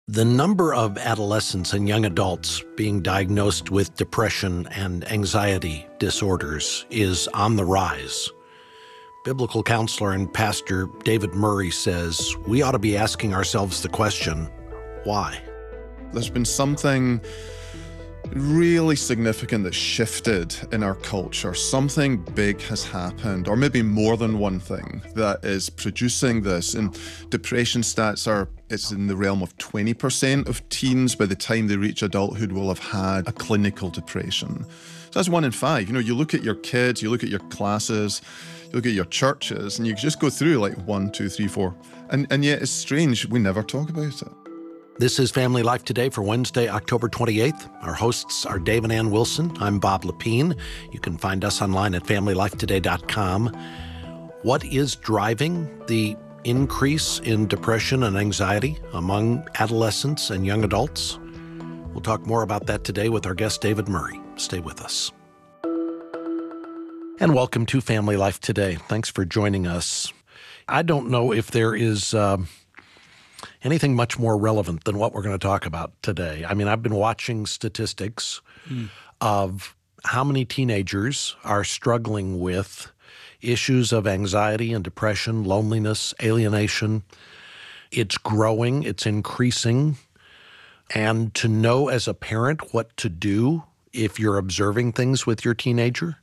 The number of adolescents and young adults being diagnosed with depression and anxiety disorders is on the rise. Biblical counselor and pastor David Murray says we ought to be asking ourselves the question, why? There's been something really significant that shifted in our culture. Something big has happened, or maybe more than one thing, that is producing this. And depression stats it's in the realm of 20% of teens by the time they reach adulthood will have had a clinical depression. So that's 1 in 5. You look at your kids, you look at your classes, you look at your churches, and you just go through like 1, 2, 3, 4. And yet it's strange, we never talk about it. This is Family Life Today for Wednesday, October 28th. Our hosts are Dave and Ann Wilson. I'm Bob Lepine. You can find us online at FamilyLifeToday.com. What is driving the increase in depression and anxiety among adolescents and young adults? We'll talk more about that today with our guest, David Murray. Stay with us. And welcome to Family Life Today. Thanks for joining us. I don't know if there is anything much more relevant than what we're going to talk about today. I mean, I've been watching statistics of how many teenagers are struggling with issues of anxiety and depression, loneliness, alienation. It's growing, it's increasing. And to know as a parent what to do if you're observing things with your teenager,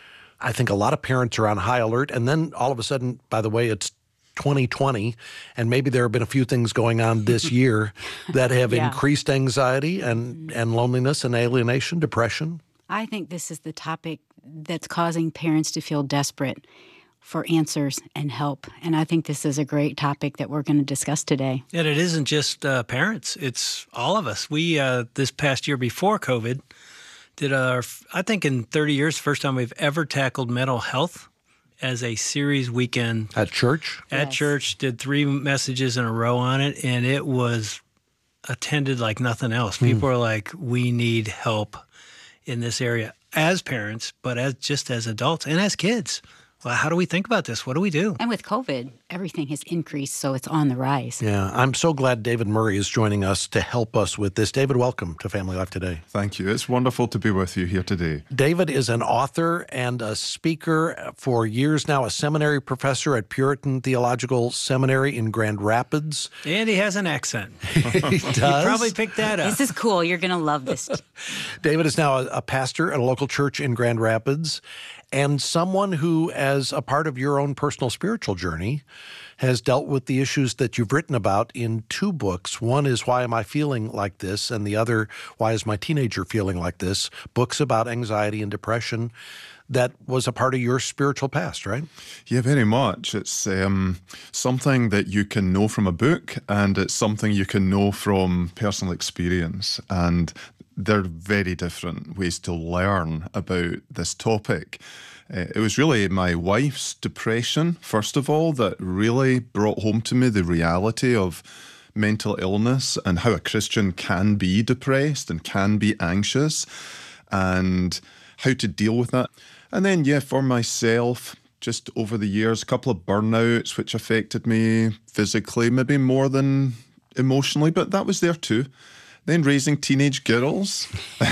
I think a lot of parents are on high alert. And then all of a sudden, by the way, it's 2020, and maybe there have been a few things going on this year that have increased anxiety and loneliness and alienation, depression. I think this is the topic that's causing parents to feel desperate for answers and help. And I think this is a great topic that we're going to discuss today. And it isn't just parents, it's all of us. We, this past year before COVID, did I think in 30 years, first time we've ever tackled mental health as a series weekend. At church? At church, did 3 messages in a row on it, and it was attended like nothing else. People are like, we need help in this area as parents, but as adults and as kids. Well, how do we think about this? What do we do? And with COVID, everything has increased, so it's on the rise. Yeah, I'm so glad David Murray is joining us to help us with this. David, welcome to Family Life Today. Thank you. It's wonderful to be with you here today. David is an author and a speaker for years now, a seminary professor at Puritan Theological Seminary in Grand Rapids. And he has an accent. He does. You probably picked that up. This is cool. You're going to love this. David is now a pastor at a local church in Grand Rapids, and someone who, as a part of your own personal spiritual journey, has dealt with the issues that you've written about in 2 books. One is Why Am I Feeling Like This? And the other, Why Is My Teenager Feeling Like This? Books about anxiety and depression that was a part of your spiritual past, right? Yeah, very much. It's something that you can know from a book, and it's something you can know from personal experience. And they're very different ways to learn about this topic. It was really my wife's depression, first of all, that really brought home to me the reality of mental illness and how a Christian can be depressed and can be anxious and how to deal with that. And then, for myself, just over the years, a couple of burnouts which affected me physically, maybe more than emotionally, but that was there too. Then raising teenage girls.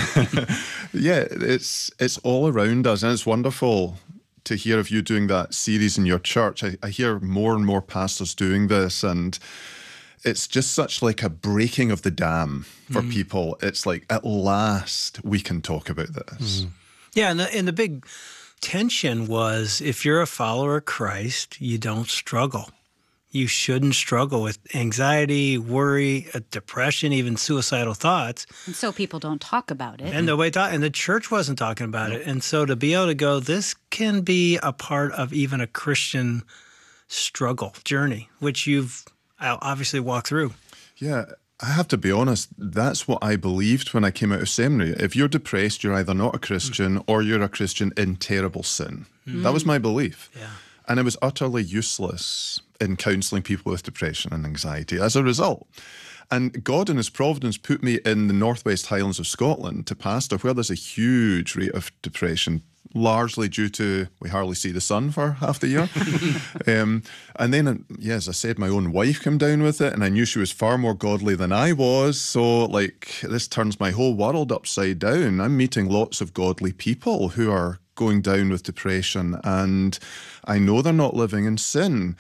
It's all around us, and it's wonderful to hear of you doing that series in your church. I hear more and more pastors doing this, and it's just such like a breaking of the dam for people. It's like, at last we can talk about this. Yeah, and the big tension was, if you're a follower of Christ, you don't struggle. You shouldn't struggle with anxiety, worry, depression, even suicidal thoughts. And so people don't talk about it. And nobody thought, and the church wasn't talking about it. And so to be able to go, this can be a part of even a Christian struggle journey, which you've obviously walked through. Yeah, I have to be honest, that's what I believed when I came out of seminary. If you're depressed, you're either not a Christian or you're a Christian in terrible sin. That was my belief. Yeah. And it was utterly useless in counselling people with depression and anxiety as a result. And God in His providence put me in the Northwest Highlands of Scotland to pastor, where there's a huge rate of depression largely due to we hardly see the sun for half the year. And then, as I said, my own wife came down with it, and I knew she was far more godly than I was. So, this turns my whole world upside down. I'm meeting lots of godly people who are going down with depression, and I know they're not living in sin.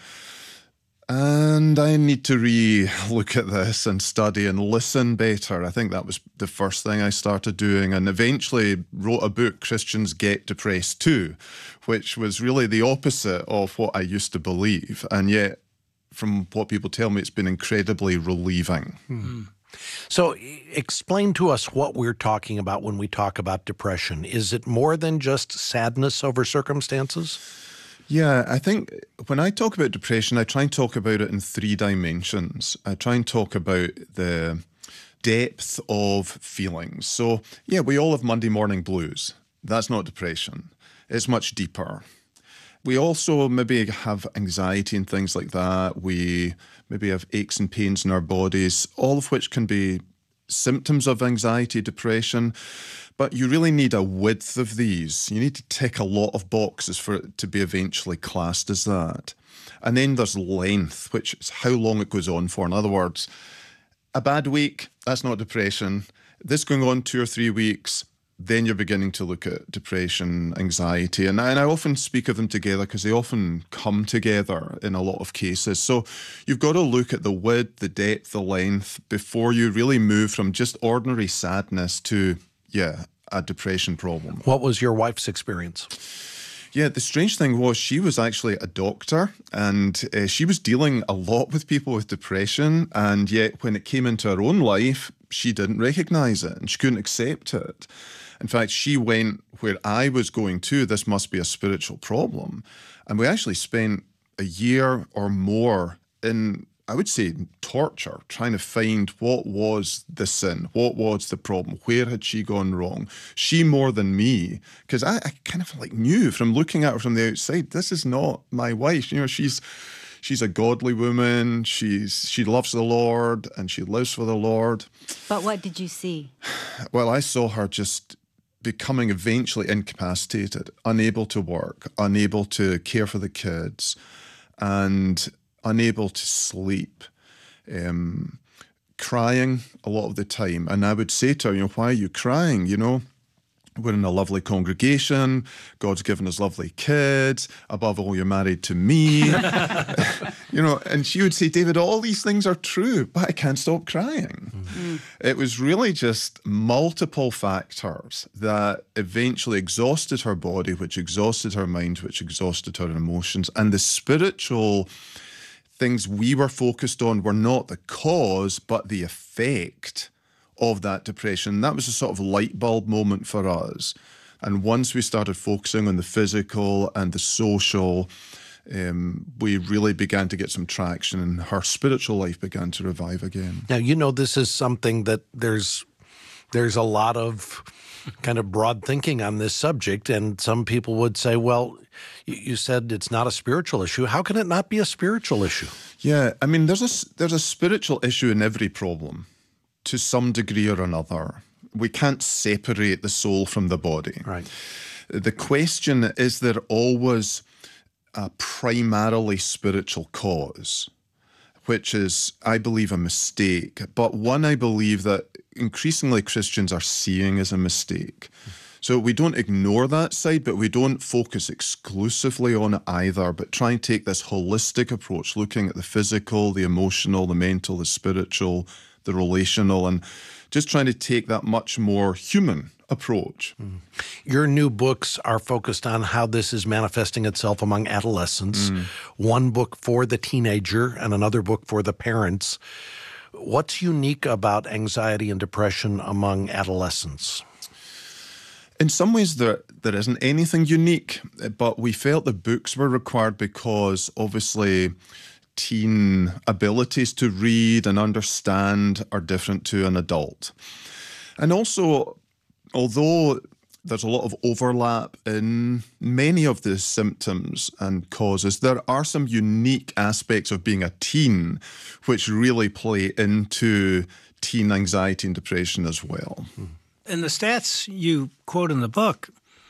And I need to look at this and study and listen better. I think that was the first thing I started doing, and eventually wrote a book, Christians Get Depressed Too, which was really the opposite of what I used to believe. And yet, from what people tell me, it's been incredibly relieving. So explain to us what we're talking about when we talk about depression. Is it more than just sadness over circumstances? Yeah, I think when I talk about depression, I try and talk about it in 3 dimensions. I try and talk about the depth of feelings. So, we all have Monday morning blues. That's not depression. It's much deeper. We also maybe have anxiety and things like that. We maybe have aches and pains in our bodies, all of which can be symptoms of anxiety, depression. But you really need a width of these. You need to tick a lot of boxes for it to be eventually classed as that. And then there's length, which is how long it goes on for. In other words, a bad week, that's not depression. This going on 2 or 3 weeks, then you're beginning to look at depression, anxiety. And I often speak of them together because they often come together in a lot of cases. So you've got to look at the width, the depth, the length before you really move from just ordinary sadness to a depression problem. What was your wife's experience? Yeah, the strange thing was she was actually a doctor, and she was dealing a lot with people with depression, and yet when it came into her own life, she didn't recognize it and she couldn't accept it. In fact, she went where I was going to, this must be a spiritual problem. And we actually spent a year or more in, I would say, torture, trying to find what was the sin, what was the problem, where had she gone wrong? She more than me, because I kind of knew from looking at her from the outside, this is not my wife. She's a godly woman. She loves the Lord and she lives for the Lord. But what did you see? Well, I saw her just becoming eventually incapacitated, unable to work, unable to care for the kids, and unable to sleep, crying a lot of the time. And I would say to her, why are you crying? We're in a lovely congregation. God's given us lovely kids. Above all, you're married to me. And she would say, David, all these things are true, but I can't stop crying. Mm-hmm. It was really just multiple factors that eventually exhausted her body, which exhausted her mind, which exhausted her emotions. And the spiritual things we were focused on were not the cause, but the effect of that depression. That was a sort of light bulb moment for us. And once we started focusing on the physical and the social, we really began to get some traction, and her spiritual life began to revive again. Now, this is something that there's a lot of kind of broad thinking on this subject, and some people would say, well, you said it's not a spiritual issue. How can it not be a spiritual issue? Yeah, I mean, there's a spiritual issue in every problem, to some degree or another. We can't separate the soul from the body. Right. The question is there always a primarily spiritual cause, which is, I believe, a mistake, but one I believe that increasingly Christians are seeing as a mistake. So we don't ignore that side, but we don't focus exclusively on it either, but try and take this holistic approach, looking at the physical, the emotional, the mental, the spiritual, the relational, and just trying to take that much more human approach. Your new books are focused on how this is manifesting itself among adolescents. One book for the teenager and another book for the parents. What's unique about anxiety and depression among adolescents? In some ways, there isn't anything unique, but we felt the books were required because obviously teen abilities to read and understand are different to an adult. And also, although there's a lot of overlap in many of the symptoms and causes, there are some unique aspects of being a teen which really play into teen anxiety and depression as well. And the stats you quote in the book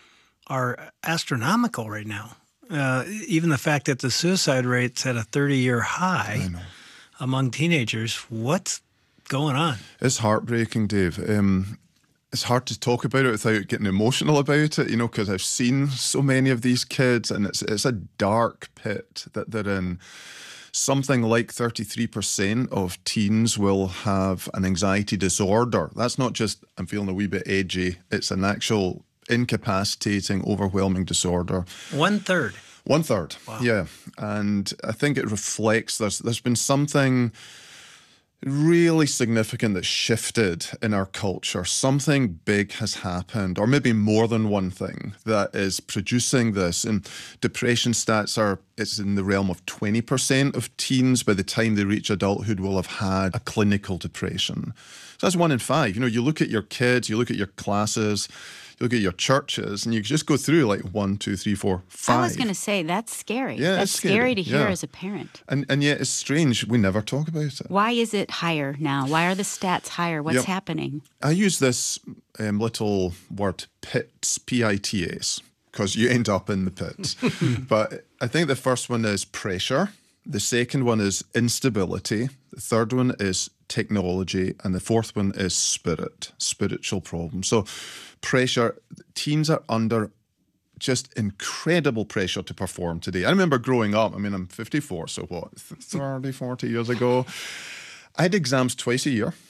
are astronomical right now. Even the fact that the suicide rate's at a 30-year high among teenagers, what's going on? It's heartbreaking, Dave. It's hard to talk about it without getting emotional about it, because I've seen so many of these kids, and it's a dark pit that they're in. Something like 33% of teens will have an anxiety disorder. That's not just, I'm feeling a wee bit edgy. It's an actual incapacitating, overwhelming disorder. 1/3. 1/3, Wow. yeah. And I think it reflects, there's been something really significant that shifted in our culture. Something big has happened, or maybe more than one thing, that is producing this. And depression stats it's in the realm of 20% of teens by the time they reach adulthood will have had a clinical depression. So that's 1 in 5. You look at your kids, you look at your classes, you look at your churches, and you just go through like 1, 2, 3, 4, 5. I was going to say, that's scary. Yeah, that's it's scary to hear yeah. as a parent. And yet it's strange, we never talk about it. Why is it higher now? Why are the stats higher? What's happening? I use this little word PITS, P-I-T-S, because you end up in the pits. But I think the first one is pressure. The second one is instability. The third one is technology. And the fourth one is spiritual problems. So pressure, teens are under just incredible pressure to perform today. I remember growing up, I'm 54, so what, 30, 40 years ago, I had exams twice a year,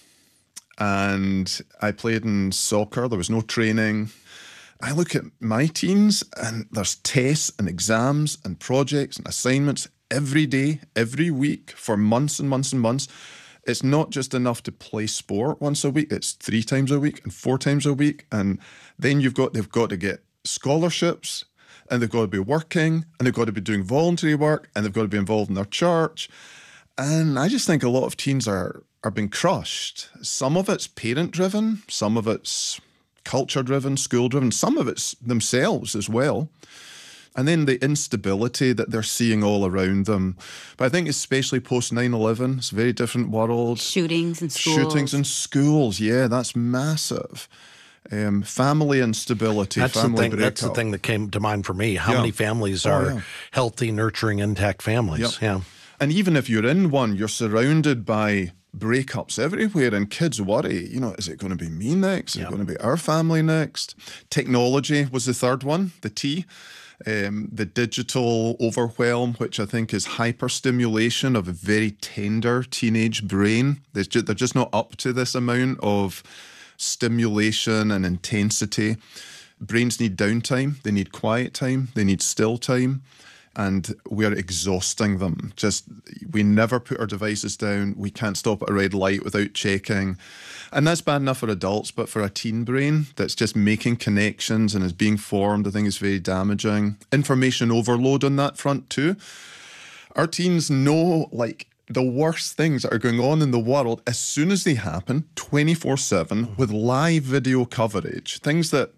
and I played in soccer. There was no training. I look at my teens, and there's tests and exams and projects and assignments every day, every week, for months and months and months. It's not just enough to play sport once a week. It's 3 times a week and 4 times a week. And then they've got to get scholarships, and they've got to be working, and they've got to be doing voluntary work, and they've got to be involved in their church. And I just think a lot of teens are being crushed. Some of it's parent-driven, some of it's culture-driven, school-driven, some of it's themselves as well. And then the instability that they're seeing all around them. But I think especially post 9/11, it's a very different world. Shootings in schools. Shootings in schools, yeah, that's massive. Family instability, family breakup. That's the thing that came to mind for me. How many families are healthy, nurturing, intact families? Yeah. And even if you're in one, you're surrounded by breakups everywhere, and kids worry, is it going to be me next? Is it going to be our family next? Technology was the third one, the T. The digital overwhelm, which I think is hyperstimulation of a very tender teenage brain. They're just not up to this amount of stimulation and intensity. Brains need downtime, they need quiet time, they need still time, and we're exhausting them. We never put our devices down. We can't stop at a red light without checking. And that's bad enough for adults, but for a teen brain that's just making connections and is being formed, I think it's very damaging. Information overload on that front too. Our teens know the worst things that are going on in the world as soon as they happen, 24/7, with live video coverage. Things that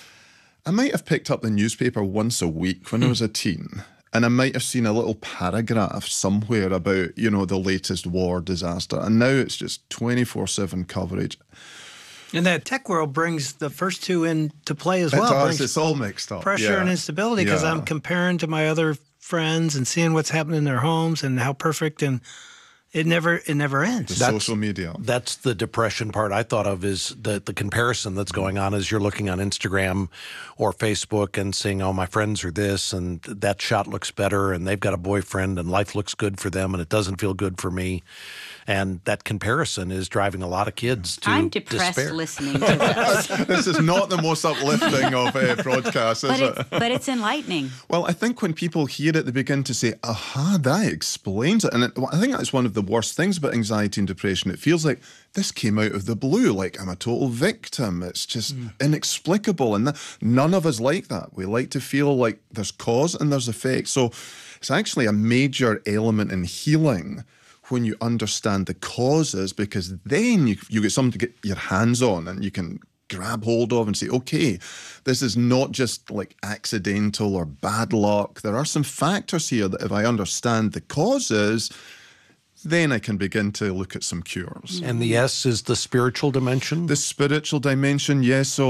I might have picked up the newspaper once a week when I was a teen, and I might have seen a little paragraph somewhere about, the latest war disaster. And now it's just 24/7 coverage. And that tech world brings the first two into play as well. It does. It's all mixed up. Pressure and instability, because I'm comparing to my other friends and seeing what's happening in their homes and how perfect, and it never ends. Social media. That's the depression part I thought of, is the comparison that's going on as you're looking on Instagram or Facebook and seeing, oh, my friends are this, and that shot looks better, and they've got a boyfriend, and life looks good for them, and it doesn't feel good for me. And that comparison is driving a lot of kids to I'm depressed despair. listening to this. This is not the most uplifting of broadcasts, is it? But it's enlightening. Well, I think when people hear it, they begin to say, aha, that explains it. And I think that's one of the worst things about anxiety and depression. It feels like this came out of the blue, like I'm a total victim. It's just inexplicable. And none of us like that. We like to feel like there's cause and there's effect. So it's actually a major element in healing when you understand the causes, because then you get something to get your hands on and you can grab hold of and say, okay, this is not just like accidental or bad luck. There are some factors here that if I understand the causes, then I can begin to look at some cures. And the S is the spiritual dimension? The spiritual dimension, yes. So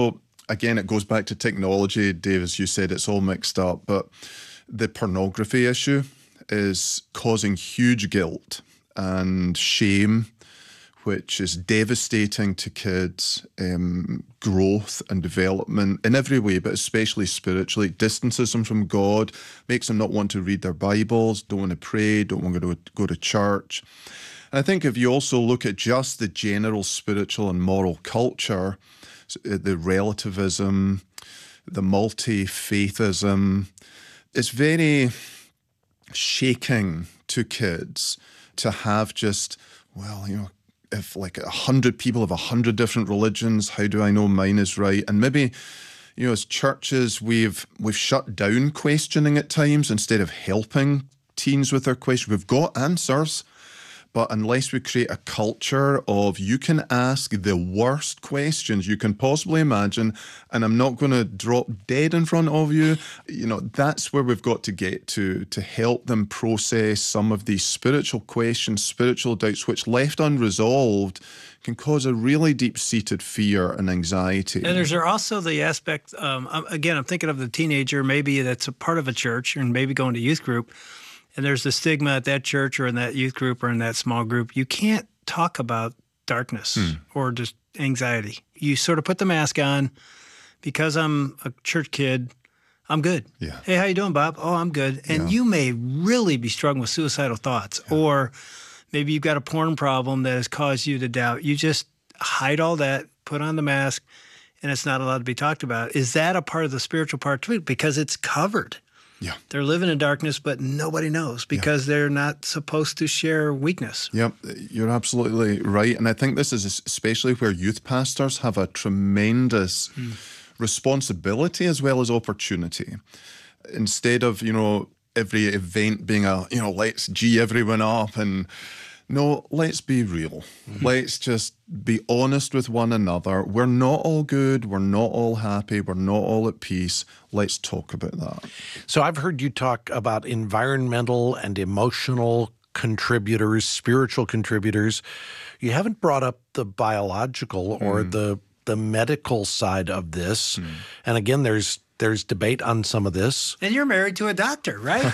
again, it goes back to technology. Dave, as you said, it's all mixed up. But the pornography issue is causing huge guilt and shame, which is devastating to kids' growth and development in every way, but especially spiritually. It distances them from God, makes them not want to read their Bibles, don't want to pray, don't want to go to church. And I think if you also look at just the general spiritual and moral culture, the relativism, the multi-faithism, it's very shaking to kids to have just, well, if like 100 people have 100 different religions, how do I know mine is right? And maybe, as churches, we've shut down questioning at times instead of helping teens with their questions. We've got answers, but unless we create a culture of you can ask the worst questions you can possibly imagine, and I'm not going to drop dead in front of you, that's where we've got to get to help them process some of these spiritual questions, spiritual doubts, which left unresolved can cause a really deep-seated fear and anxiety. And there's also the aspect, again, I'm thinking of the teenager, maybe that's a part of a church and maybe going to youth group. And there's the stigma at that church or in that youth group or in that small group. You can't talk about darkness or just anxiety. You sort of put the mask on. Because I'm a church kid, I'm good. Yeah. Hey, how you doing, Bob? Oh, I'm good. And you may really be struggling with suicidal thoughts. Yeah. Or maybe you've got a porn problem that has caused you to doubt. You just hide all that, put on the mask, and it's not allowed to be talked about. Is that a part of the spiritual part too? Because it's covered. Yeah. They're living in darkness, but nobody knows because they're not supposed to share weakness. Yep, you're absolutely right. And I think this is especially where youth pastors have a tremendous responsibility as well as opportunity. Instead of, every event being let's G everyone up and no, let's be real. Let's just be honest with one another. We're not all good. We're not all happy. We're not all at peace. Let's talk about that. So I've heard you talk about environmental and emotional contributors, spiritual contributors. You haven't brought up the biological or the medical side of this. And again, there's debate on some of this. And you're married to a doctor, right?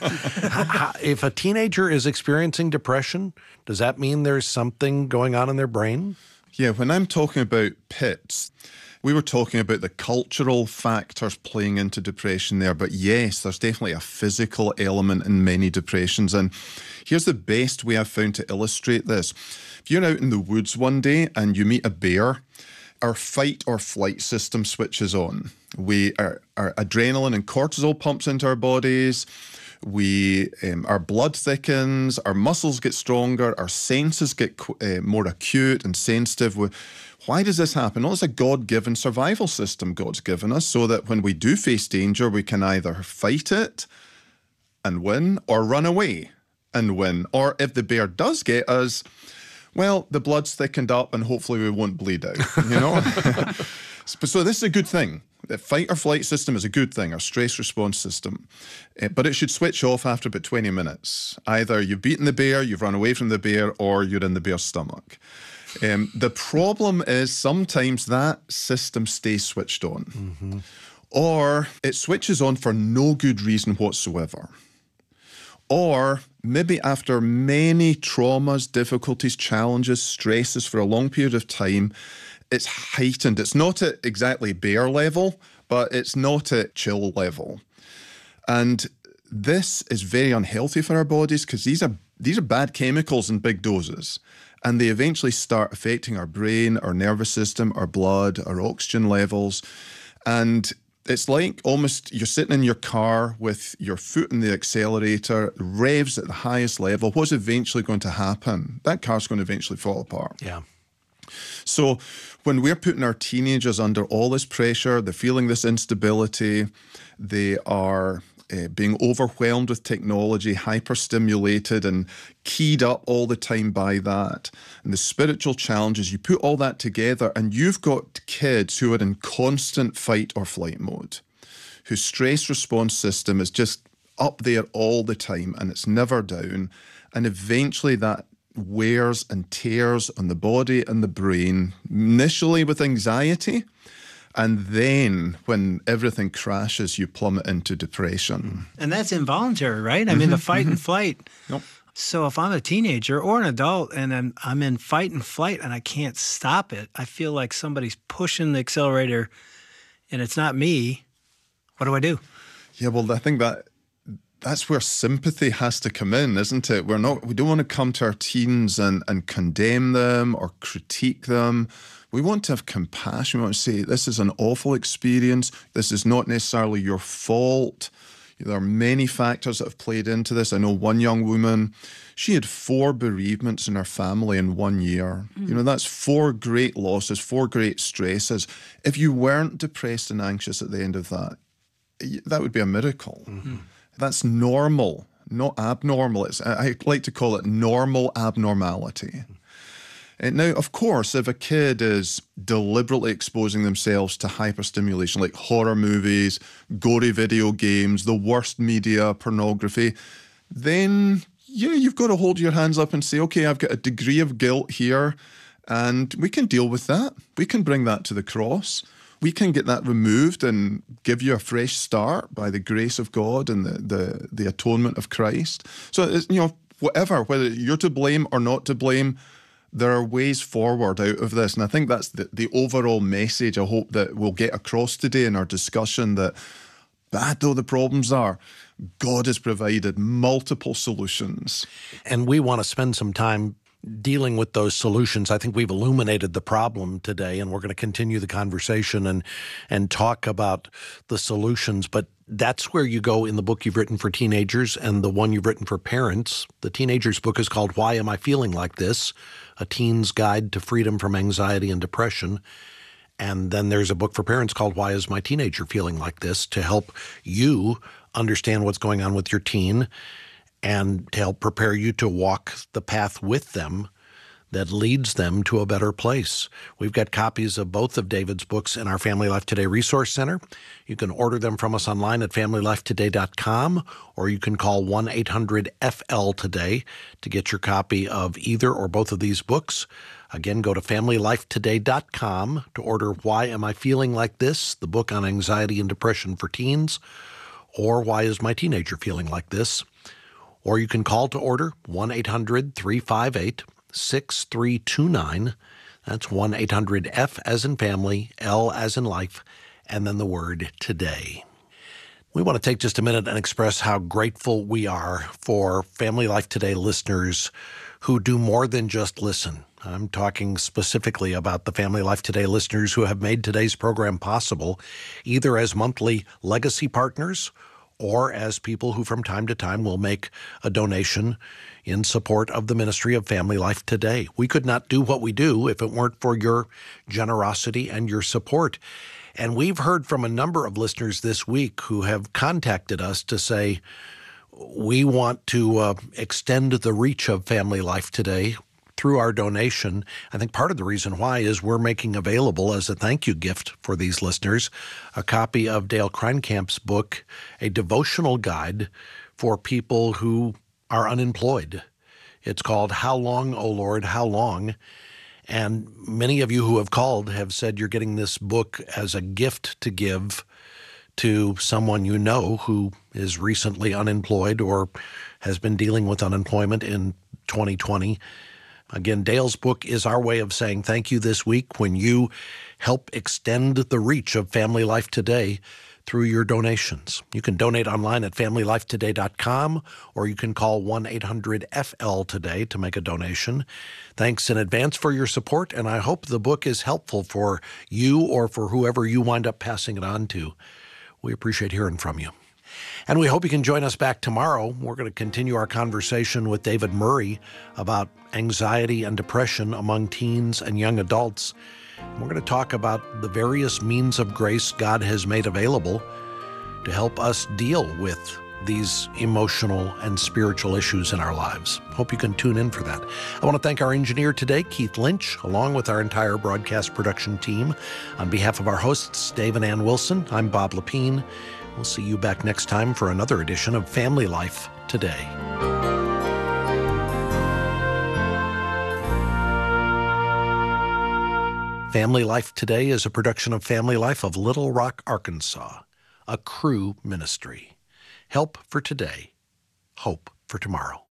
If a teenager is experiencing depression, does that mean there's something going on in their brain? Yeah, when I'm talking about PITS, we were talking about the cultural factors playing into depression there, but yes, there's definitely a physical element in many depressions. And here's the best way I've found to illustrate this. If you're out in the woods one day and you meet a bear, our fight or flight system switches on. Our adrenaline and cortisol pumps into our bodies. Our blood thickens, our muscles get stronger, our senses get more acute and sensitive. Why does this happen? Well, it's a God-given survival system God's given us so that when we do face danger, we can either fight it and win or run away and win. Or if the bear does get us, well, the blood's thickened up and hopefully we won't bleed out, So this is a good thing. The fight or flight system is a good thing, our stress response system. But it should switch off after about 20 minutes. Either you've beaten the bear, you've run away from the bear, or you're in the bear's stomach. The problem is sometimes that system stays switched on. Or it switches on for no good reason whatsoever. Or maybe after many traumas, difficulties, challenges, stresses for a long period of time, it's heightened. It's not at exactly bear level, but it's not at chill level. And this is very unhealthy for our bodies because these are bad chemicals in big doses. And they eventually start affecting our brain, our nervous system, our blood, our oxygen levels. And it's like almost you're sitting in your car with your foot in the accelerator, revs at the highest level. What's eventually going to happen? That car's going to eventually fall apart. Yeah. So when we're putting our teenagers under all this pressure, they're feeling this instability, they are being overwhelmed with technology, hyperstimulated and keyed up all the time by that. And the spiritual challenges, you put all that together and you've got kids who are in constant fight or flight mode, whose stress response system is just up there all the time and it's never down. And eventually that wears and tears on the body and the brain, initially with anxiety, And then when everything crashes, you plummet into depression. And that's involuntary, right? I mean, the fight and flight. Yep. So if I'm a teenager or an adult and I'm in fight and flight and I can't stop it, I feel like somebody's pushing the accelerator and it's not me. What do I do? Yeah, well, I think that's where sympathy has to come in, isn't it? We don't want to come to our teens and condemn them or critique them. We want to have compassion. We want to say, this is an awful experience. This is not necessarily your fault. There are many factors that have played into this. I know one young woman, she had 4 bereavements in her family in 1 year. That's 4 great losses, 4 great stresses. If you weren't depressed and anxious at the end of that, that would be a miracle. That's normal, not abnormal. I like to call it normal abnormality. Now, of course, if a kid is deliberately exposing themselves to hyperstimulation, like horror movies, gory video games, the worst media, pornography, then, you've got to hold your hands up and say, okay, I've got a degree of guilt here, and we can deal with that. We can bring that to the cross. We can get that removed and give you a fresh start by the grace of God and the atonement of Christ. So, it's, whether you're to blame or not to blame, there are ways forward out of this. And I think that's the overall message I hope that we'll get across today in our discussion, that bad though the problems are, God has provided multiple solutions. And we want to spend some time dealing with those solutions. I think we've illuminated the problem today, and we're going to continue the conversation and talk about the solutions. But that's where you go in the book you've written for teenagers and the one you've written for parents. The teenagers book is called Why Am I Feeling Like This? A Teen's Guide to Freedom from Anxiety and Depression. And then there's a book for parents called Why Is My Teenager Feeling Like This? To help you understand what's going on with your teen and to help prepare you to walk the path with them that leads them to a better place. We've got copies of both of David's books in our Family Life Today Resource Center. You can order them from us online at FamilyLifeToday.com, or you can call 1-800-FL-TODAY to get your copy of either or both of these books. Again, go to FamilyLifeToday.com to order Why Am I Feeling Like This?, the book on anxiety and depression for teens, or Why Is My Teenager Feeling Like This? Or you can call to order 1-800-358-6329. That's 1-800-F as in family, L as in life, and then the word today. We want to take just a minute and express how grateful we are for Family Life Today listeners who do more than just listen. I'm talking specifically about the Family Life Today listeners who have made today's program possible, either as monthly legacy partners or as people who from time to time will make a donation in support of the ministry of Family Life Today. We could not do what we do if it weren't for your generosity and your support. And we've heard from a number of listeners this week who have contacted us to say, we want to extend the reach of Family Life Today through our donation. I think part of the reason why is we're making available as a thank you gift for these listeners a copy of Dale Kreinkamp's book, a devotional guide for people who are unemployed. It's called How Long, O Lord, How Long? And many of you who have called have said you're getting this book as a gift to give to someone you know who is recently unemployed or has been dealing with unemployment in 2020. Again, Dale's book is our way of saying thank you this week when you help extend the reach of Family Life Today through your donations. You can donate online at FamilyLifeToday.com, or you can call 1-800-FL-TODAY to make a donation. Thanks in advance for your support, and I hope the book is helpful for you or for whoever you wind up passing it on to. We appreciate hearing from you. And we hope you can join us back tomorrow. We're going to continue our conversation with David Murray about anxiety and depression among teens and young adults. We're going to talk about the various means of grace God has made available to help us deal with these emotional and spiritual issues in our lives. Hope you can tune in for that. I want to thank our engineer today, Keith Lynch, along with our entire broadcast production team. On behalf of our hosts, Dave and Ann Wilson, I'm Bob Lepine. We'll see you back next time for another edition of Family Life Today. Family Life Today is a production of Family Life of Little Rock, Arkansas, a Cru ministry. Help for today, hope for tomorrow.